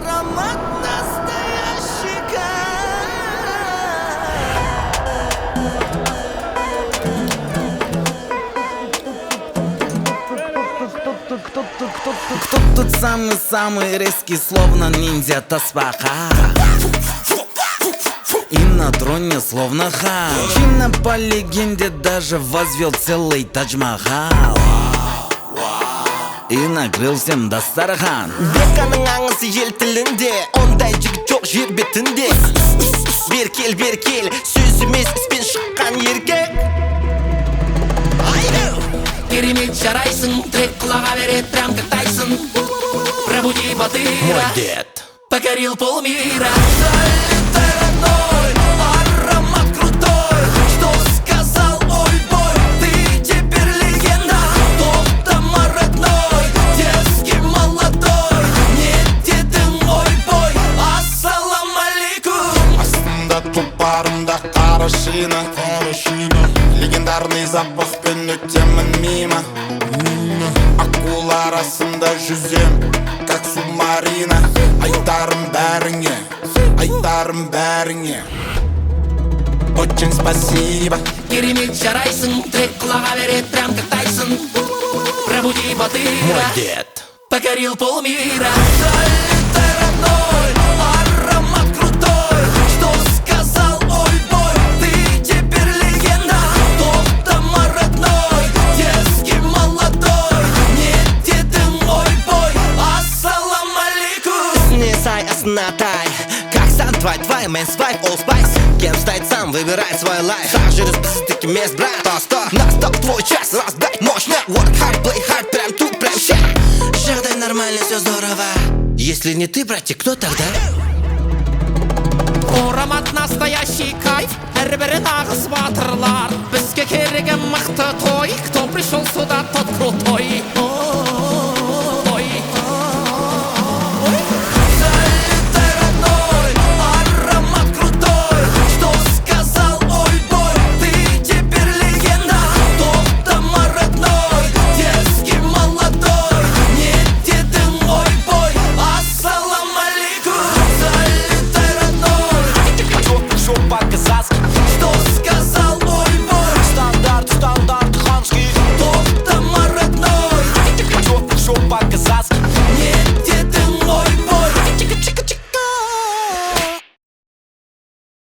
Аромат настоящий Кто тут самый-самый резкий, словно ниндзя Тасбаха? И на троне словно хан, Чина по легенде даже возвел целый Тадж-Махал и накрыл всем Дастархан. Беканың аңысы ел тілінде, ондай жігіт жоқ жер бетінде. Бер кел, сөз емес іспен шыққан еркек. Керемет жарайсың, трек қылаға берет, прям как Тайсон. Пробуди батыра, Мой дед покорил полмира. Залетай, родной, аромат крутой. Что сказал, ой, бой, ты теперь легенда. Топтама, родной, детский молодой. Не дедің, ой, бой, ассалам алейкум. Астында тұлпарымда қара шина, легендарный запахпен өтемін мимо. Акула арасында жүзем, как субмарина. Айтарым бәріңе Очень спасибо. Керемет жарайсың, трек қылаға берет, прям как Тайсон. Пробуди батыра, Мой дед покорил полмира. Залетай, родной, аромат крутой. Что сказал, ой, бой, ты теперь легенда. Топтама, родной, детский молодой. Не дедің, ой, бой, ассалам алейкум. Не сай, оснатай, как сам твой мэн свайп, all spice. Кем стать сам, выбирай свой лайф. Так же расписать мест, брат, то настал твой час, раздай мощно. Work hard, play hard, прям тут, прям ща. Жағдай нормально, все здорово. Если не ты, братик, кто тогда? Аромат настоящий кайф, әрбірі нағыз батырлар. Бізге керегі мықты той, кто пришел сюда, тот крутой.